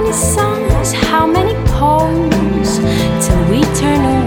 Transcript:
many songs, how many poems, till we turn away.